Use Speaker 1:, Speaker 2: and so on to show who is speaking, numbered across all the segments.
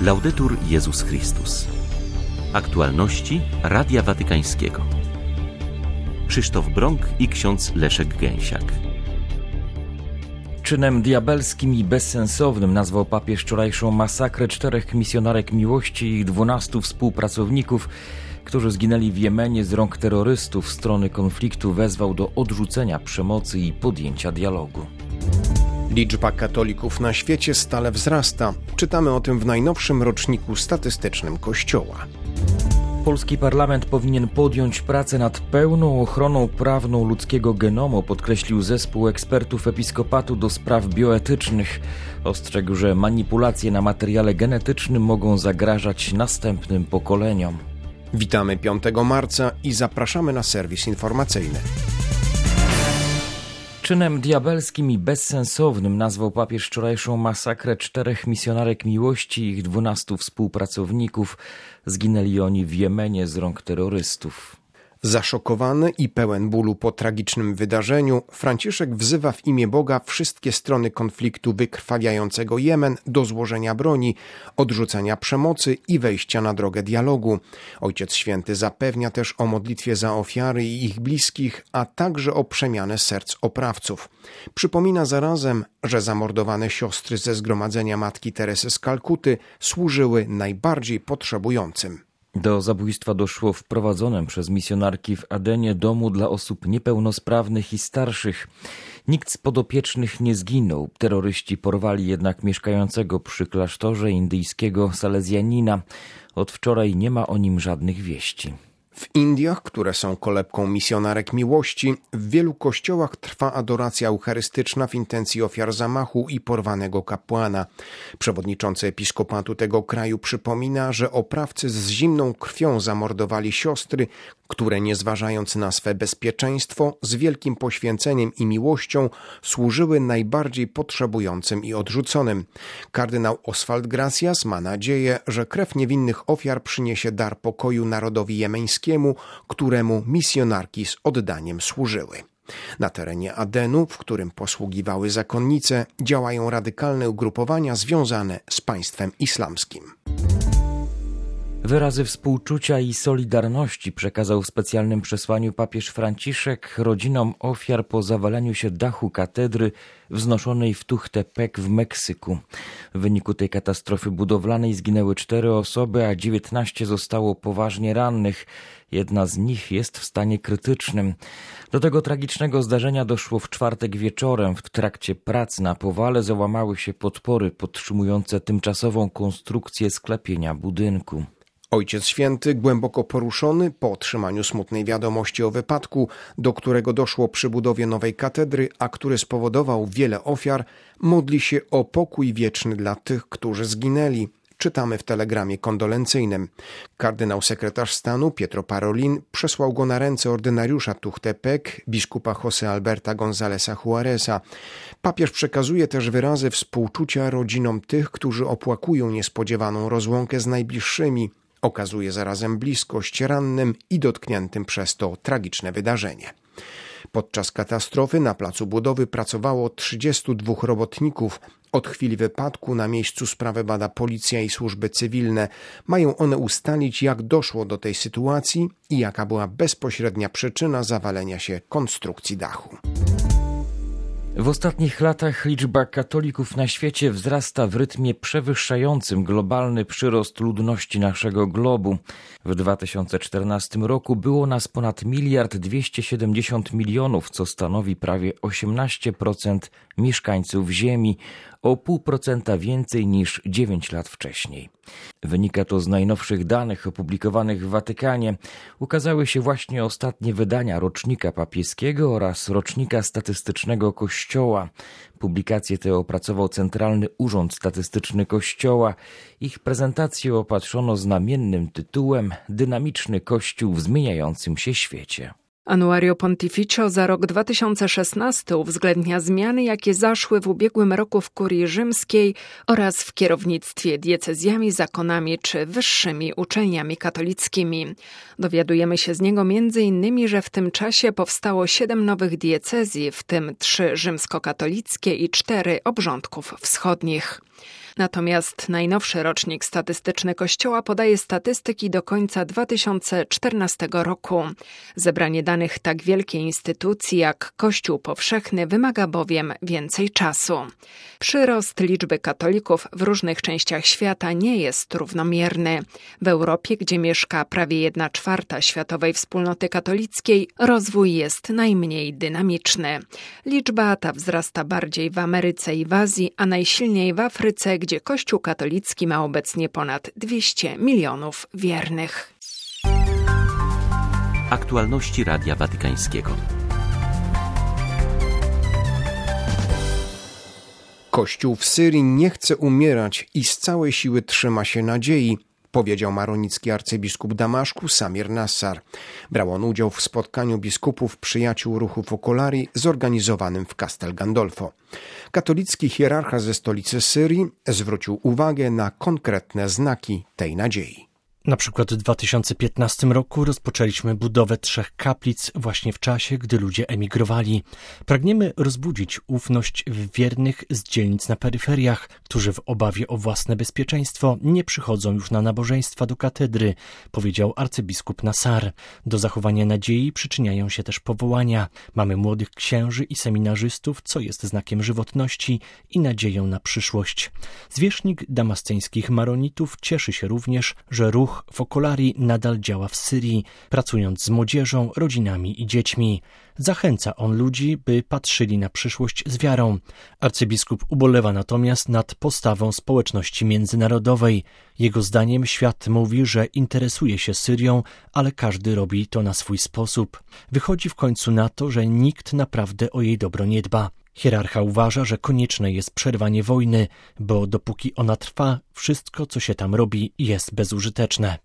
Speaker 1: Laudetur Jezus Chrystus. Aktualności Radia Watykańskiego. Krzysztof Brąk i ksiądz Leszek Gęsiak.
Speaker 2: Czynem diabelskim i bezsensownym nazwał papież wczorajszą masakrę 4 misjonarek miłości i ich 12 współpracowników, którzy zginęli w Jemenie z rąk terrorystów. Strony konfliktu wezwał do odrzucenia przemocy i podjęcia dialogu.
Speaker 3: Liczba katolików na świecie stale wzrasta. Czytamy o tym w najnowszym roczniku statystycznym Kościoła.
Speaker 2: Polski parlament powinien podjąć pracę nad pełną ochroną prawną ludzkiego genomu, podkreślił zespół ekspertów Episkopatu do spraw bioetycznych. Ostrzegł, że manipulacje na materiale genetycznym mogą zagrażać następnym pokoleniom.
Speaker 3: Witamy 5 marca i zapraszamy na serwis informacyjny.
Speaker 2: Czynem diabelskim i bezsensownym nazwał papież wczorajszą masakrę 4 misjonarek miłości i ich 12 współpracowników. Zginęli oni w Jemenie z rąk terrorystów.
Speaker 3: Zaszokowany i pełen bólu po tragicznym wydarzeniu, Franciszek wzywa w imię Boga wszystkie strony konfliktu wykrwawiającego Jemen do złożenia broni, odrzucenia przemocy i wejścia na drogę dialogu. Ojciec Święty zapewnia też o modlitwie za ofiary i ich bliskich, a także o przemianę serc oprawców. Przypomina zarazem, że zamordowane siostry ze zgromadzenia Matki Teresy z Kalkuty służyły najbardziej potrzebującym.
Speaker 2: Do zabójstwa doszło w prowadzonym przez misjonarki w Adenie domu dla osób niepełnosprawnych i starszych. Nikt z podopiecznych nie zginął. Terroryści porwali jednak mieszkającego przy klasztorze indyjskiego salezjanina. Od wczoraj nie ma o nim żadnych wieści.
Speaker 3: W Indiach, które są kolebką misjonarek miłości, w wielu kościołach trwa adoracja eucharystyczna w intencji ofiar zamachu i porwanego kapłana. Przewodniczący episkopatu tego kraju przypomina, że oprawcy z zimną krwią zamordowali siostry, które nie zważając na swe bezpieczeństwo, z wielkim poświęceniem i miłością służyły najbardziej potrzebującym i odrzuconym. Kardynał Oswald Gracias ma nadzieję, że krew niewinnych ofiar przyniesie dar pokoju narodowi jemeńskiemu, któremu misjonarki z oddaniem służyły. Na terenie Adenu, w którym posługiwały zakonnice, działają radykalne ugrupowania związane z państwem islamskim.
Speaker 2: Wyrazy współczucia i solidarności przekazał w specjalnym przesłaniu papież Franciszek rodzinom ofiar po zawaleniu się dachu katedry wznoszonej w Tuchtepec w Meksyku. W wyniku tej katastrofy budowlanej zginęły 4 osoby, a 19 zostało poważnie rannych. Jedna z nich jest w stanie krytycznym. Do tego tragicznego zdarzenia doszło w czwartek wieczorem. W trakcie prac na powale załamały się podpory podtrzymujące tymczasową konstrukcję sklepienia budynku.
Speaker 3: Ojciec Święty, głęboko poruszony po otrzymaniu smutnej wiadomości o wypadku, do którego doszło przy budowie nowej katedry, a który spowodował wiele ofiar, modli się o pokój wieczny dla tych, którzy zginęli. Czytamy w telegramie kondolencyjnym. Kardynał sekretarz stanu Pietro Parolin przesłał go na ręce ordynariusza Tuchtepec, biskupa José Alberta Gonzáleza Juareza. Papież przekazuje też wyrazy współczucia rodzinom tych, którzy opłakują niespodziewaną rozłąkę z najbliższymi. Okazuje zarazem bliskość rannym i dotkniętym przez to tragiczne wydarzenie. Podczas katastrofy na placu budowy pracowało 32 robotników. Od chwili wypadku na miejscu sprawę bada policja i służby cywilne. Mają one ustalić, jak doszło do tej sytuacji i jaka była bezpośrednia przyczyna zawalenia się konstrukcji dachu.
Speaker 2: W ostatnich latach liczba katolików na świecie wzrasta w rytmie przewyższającym globalny przyrost ludności naszego globu. W 2014 roku było nas ponad 1,270 miliardów, co stanowi prawie 18% mieszkańców Ziemi, o 0,5% więcej niż 9 lat wcześniej. Wynika to z najnowszych danych opublikowanych w Watykanie. Ukazały się właśnie ostatnie wydania rocznika papieskiego oraz rocznika statystycznego Kościoła. Publikacje te opracował Centralny Urząd Statystyczny Kościoła. Ich prezentację opatrzono znamiennym tytułem „Dynamiczny Kościół w zmieniającym się świecie”.
Speaker 4: Annuario Pontificio za rok 2016 uwzględnia zmiany, jakie zaszły w ubiegłym roku w kurii rzymskiej oraz w kierownictwie diecezjami, zakonami czy wyższymi uczelniami katolickimi. Dowiadujemy się z niego m.in., że w tym czasie powstało 7 nowych diecezji, w tym 3 rzymskokatolickie i 4 obrządków wschodnich. Natomiast najnowszy rocznik statystyczny Kościoła podaje statystyki do końca 2014 roku. Zebranie danych tak wielkiej instytucji jak Kościół Powszechny wymaga bowiem więcej czasu. Przyrost liczby katolików w różnych częściach świata nie jest równomierny. W Europie, gdzie mieszka prawie 1/4 światowej wspólnoty katolickiej, rozwój jest najmniej dynamiczny. Liczba ta wzrasta bardziej w Ameryce i w Azji, a najsilniej w Afryce, gdzie Kościół katolicki ma obecnie ponad 200 milionów wiernych.
Speaker 1: Aktualności Radia Watykańskiego.
Speaker 3: Kościół w Syrii nie chce umierać i z całej siły trzyma się nadziei, powiedział maronicki arcybiskup Damaszku Samir Nassar. Brał on udział w spotkaniu biskupów przyjaciół ruchu Focolari zorganizowanym w Castel Gandolfo. Katolicki hierarcha ze stolicy Syrii zwrócił uwagę na konkretne znaki tej nadziei.
Speaker 5: Na przykład w 2015 roku rozpoczęliśmy budowę 3 kaplic właśnie w czasie, gdy ludzie emigrowali. Pragniemy rozbudzić ufność w wiernych z dzielnic na peryferiach, którzy w obawie o własne bezpieczeństwo nie przychodzą już na nabożeństwa do katedry, powiedział arcybiskup Nassar. Do zachowania nadziei przyczyniają się też powołania. Mamy młodych księży i seminarzystów, co jest znakiem żywotności i nadzieją na przyszłość. Zwierzchnik damasceńskich maronitów cieszy się również, że ruch Focolari nadal działa w Syrii, pracując z młodzieżą, rodzinami i dziećmi. Zachęca on ludzi, by patrzyli na przyszłość z wiarą. Arcybiskup ubolewa natomiast nad postawą społeczności międzynarodowej. Jego zdaniem świat mówi, że interesuje się Syrią, ale każdy robi to na swój sposób. Wychodzi w końcu na to, że nikt naprawdę o jej dobro nie dba. Hierarcha uważa, że konieczne jest przerwanie wojny, bo dopóki ona trwa, wszystko, co się tam robi, jest bezużyteczne.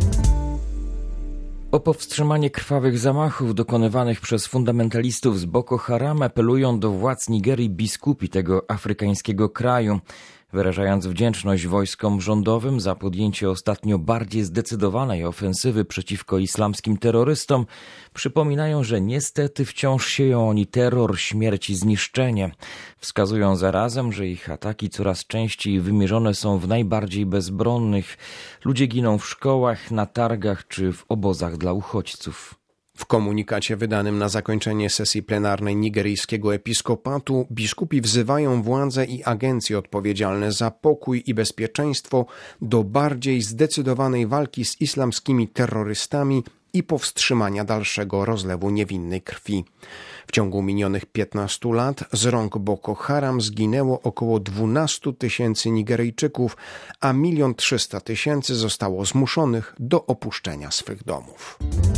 Speaker 2: O powstrzymanie krwawych zamachów dokonywanych przez fundamentalistów z Boko Haram apelują do władz Nigerii biskupi tego afrykańskiego kraju. Wyrażając wdzięczność wojskom rządowym za podjęcie ostatnio bardziej zdecydowanej ofensywy przeciwko islamskim terrorystom, przypominają, że niestety wciąż sieją oni terror, śmierć i zniszczenie. Wskazują zarazem, że ich ataki coraz częściej wymierzone są w najbardziej bezbronnych. Ludzie giną w szkołach, na targach czy w obozach dla uchodźców.
Speaker 3: W komunikacie wydanym na zakończenie sesji plenarnej nigeryjskiego episkopatu biskupi wzywają władze i agencje odpowiedzialne za pokój i bezpieczeństwo do bardziej zdecydowanej walki z islamskimi terrorystami i powstrzymania dalszego rozlewu niewinnej krwi. W ciągu minionych 15 lat z rąk Boko Haram zginęło około 12 000 Nigeryjczyków, a 1 300 000 zostało zmuszonych do opuszczenia swych domów.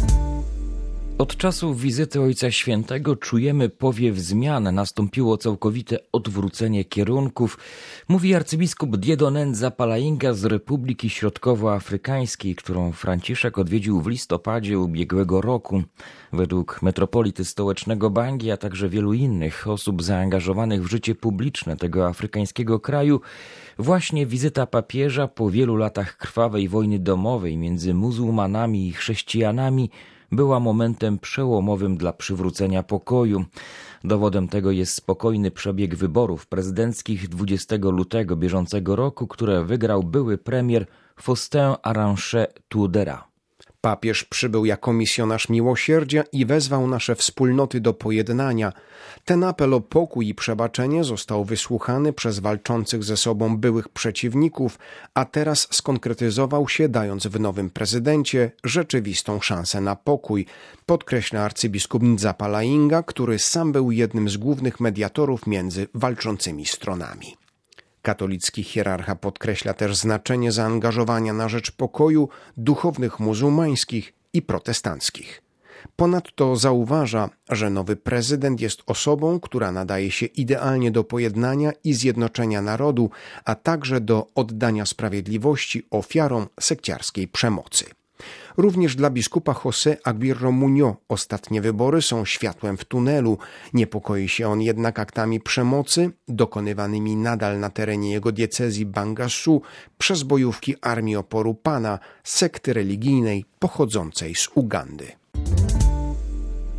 Speaker 2: Od czasu wizyty Ojca Świętego czujemy powiew zmian. Nastąpiło całkowite odwrócenie kierunków, mówi arcybiskup Dieudonné Nzapalainga z Republiki Środkowoafrykańskiej, którą Franciszek odwiedził w listopadzie ubiegłego roku. Według metropolity stołecznego Bangi, a także wielu innych osób zaangażowanych w życie publiczne tego afrykańskiego kraju, właśnie wizyta papieża po wielu latach krwawej wojny domowej między muzułmanami i chrześcijanami była momentem przełomowym dla przywrócenia pokoju. Dowodem tego jest spokojny przebieg wyborów prezydenckich 20 lutego bieżącego roku, które wygrał były premier Faustin Archange Touadéra.
Speaker 3: Papież przybył jako misjonarz miłosierdzia i wezwał nasze wspólnoty do pojednania. Ten apel o pokój i przebaczenie został wysłuchany przez walczących ze sobą byłych przeciwników, a teraz skonkretyzował się, dając w nowym prezydencie rzeczywistą szansę na pokój, podkreśla arcybiskup Nzapalainga, który sam był jednym z głównych mediatorów między walczącymi stronami. Katolicki hierarcha podkreśla też znaczenie zaangażowania na rzecz pokoju duchownych muzułmańskich i protestanckich. Ponadto zauważa, że nowy prezydent jest osobą, która nadaje się idealnie do pojednania i zjednoczenia narodu, a także do oddania sprawiedliwości ofiarom sekciarskiej przemocy. Również dla biskupa José Aguirre Muñoz ostatnie wybory są światłem w tunelu. Niepokoi się on jednak aktami przemocy dokonywanymi nadal na terenie jego diecezji Bangassou przez bojówki Armii Oporu Pana, sekty religijnej pochodzącej z Ugandy.
Speaker 2: W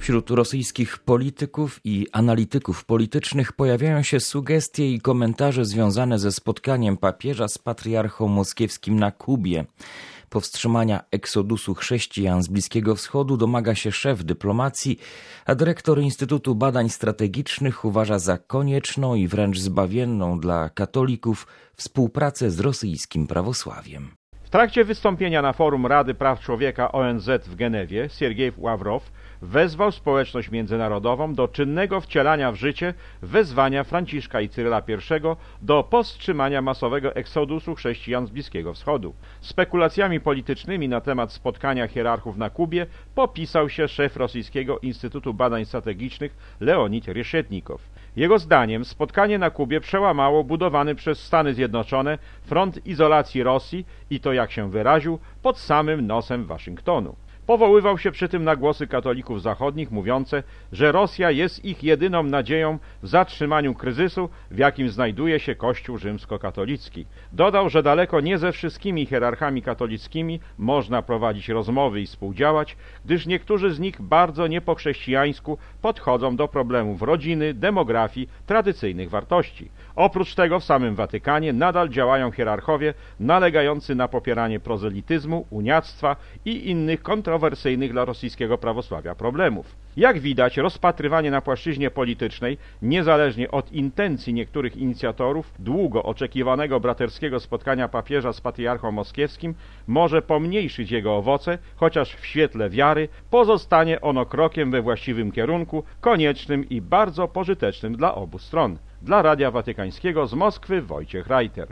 Speaker 2: Wśród rosyjskich polityków i analityków politycznych pojawiają się sugestie i komentarze związane ze spotkaniem papieża z patriarchą moskiewskim na Kubie. Powstrzymania eksodusu chrześcijan z Bliskiego Wschodu domaga się szef dyplomacji, a dyrektor Instytutu Badań Strategicznych uważa za konieczną i wręcz zbawienną dla katolików współpracę z rosyjskim prawosławiem.
Speaker 6: W trakcie wystąpienia na forum Rady Praw Człowieka ONZ w Genewie Siergiej Ławrow wezwał społeczność międzynarodową do czynnego wcielania w życie wezwania Franciszka i Cyryla I do powstrzymania masowego eksodusu chrześcijan z Bliskiego Wschodu. Spekulacjami politycznymi na temat spotkania hierarchów na Kubie popisał się szef rosyjskiego Instytutu Badań Strategicznych Leonid Reszetnikow. Jego zdaniem spotkanie na Kubie przełamało budowany przez Stany Zjednoczone front izolacji Rosji i to, jak się wyraził, pod samym nosem Waszyngtonu. Powoływał się przy tym na głosy katolików zachodnich mówiące, że Rosja jest ich jedyną nadzieją w zatrzymaniu kryzysu, w jakim znajduje się Kościół rzymskokatolicki. Dodał, że daleko nie ze wszystkimi hierarchami katolickimi można prowadzić rozmowy i współdziałać, gdyż niektórzy z nich bardzo nie po chrześcijańsku podchodzą do problemów rodziny, demografii, tradycyjnych wartości. Oprócz tego w samym Watykanie nadal działają hierarchowie nalegający na popieranie prozelityzmu, uniactwa i innych kontrowersyjnych dla rosyjskiego prawosławia problemów. Jak widać, rozpatrywanie na płaszczyźnie politycznej, niezależnie od intencji niektórych inicjatorów długo oczekiwanego braterskiego spotkania papieża z patriarchą moskiewskim, może pomniejszyć jego owoce, chociaż w świetle wiary pozostanie ono krokiem we właściwym kierunku, koniecznym i bardzo pożytecznym dla obu stron. Dla Radia Watykańskiego z Moskwy Wojciech Reiter.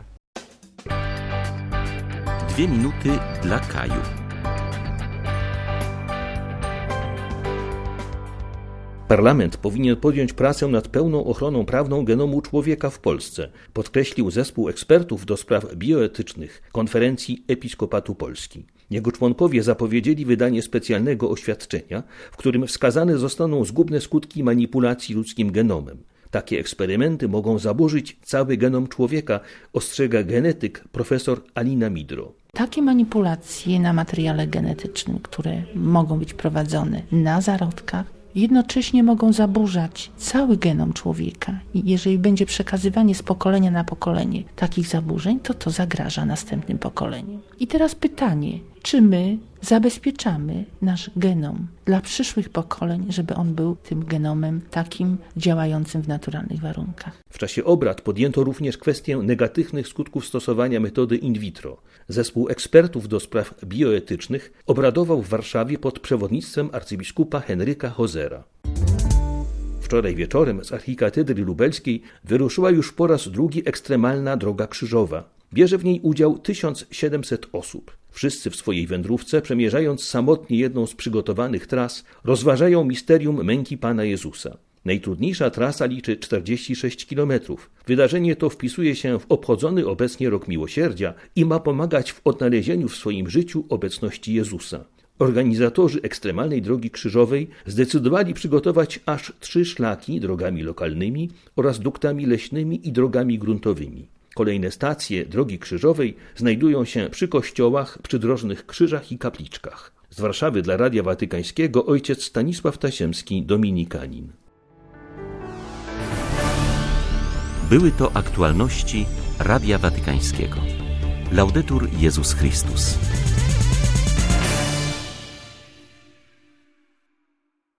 Speaker 1: 2 minuty dla Kaju.
Speaker 7: Parlament powinien podjąć pracę nad pełną ochroną prawną genomu człowieka w Polsce, podkreślił zespół ekspertów do spraw bioetycznych Konferencji Episkopatu Polski. Jego członkowie zapowiedzieli wydanie specjalnego oświadczenia, w którym wskazane zostaną zgubne skutki manipulacji ludzkim genomem. Takie eksperymenty mogą zaburzyć cały genom człowieka, ostrzega genetyk profesor Alina Midro.
Speaker 8: Takie manipulacje na materiale genetycznym, które mogą być prowadzone na zarodkach, jednocześnie mogą zaburzać cały genom człowieka. I jeżeli będzie przekazywanie z pokolenia na pokolenie takich zaburzeń, to zagraża następnym pokoleniom. I teraz pytanie, czy my zabezpieczamy nasz genom dla przyszłych pokoleń, żeby on był tym genomem takim działającym w naturalnych warunkach.
Speaker 7: W czasie obrad podjęto również kwestię negatywnych skutków stosowania metody in vitro. Zespół ekspertów do spraw bioetycznych obradował w Warszawie pod przewodnictwem arcybiskupa Henryka Hozera. Wczoraj wieczorem z archikatedry lubelskiej wyruszyła już po raz drugi ekstremalna droga krzyżowa. Bierze w niej udział 1700 osób. Wszyscy w swojej wędrówce, przemierzając samotnie jedną z przygotowanych tras, rozważają misterium męki Pana Jezusa. Najtrudniejsza trasa liczy 46 km. Wydarzenie to wpisuje się w obchodzony obecnie Rok Miłosierdzia i ma pomagać w odnalezieniu w swoim życiu obecności Jezusa. Organizatorzy ekstremalnej drogi krzyżowej zdecydowali przygotować aż 3 szlaki drogami lokalnymi oraz duktami leśnymi i drogami gruntowymi. Kolejne stacje drogi krzyżowej znajdują się przy kościołach, przydrożnych krzyżach i kapliczkach. Z Warszawy dla Radia Watykańskiego ojciec Stanisław Tasiemski, dominikanin.
Speaker 1: Były to aktualności Radia Watykańskiego. Laudetur Jezus Chrystus.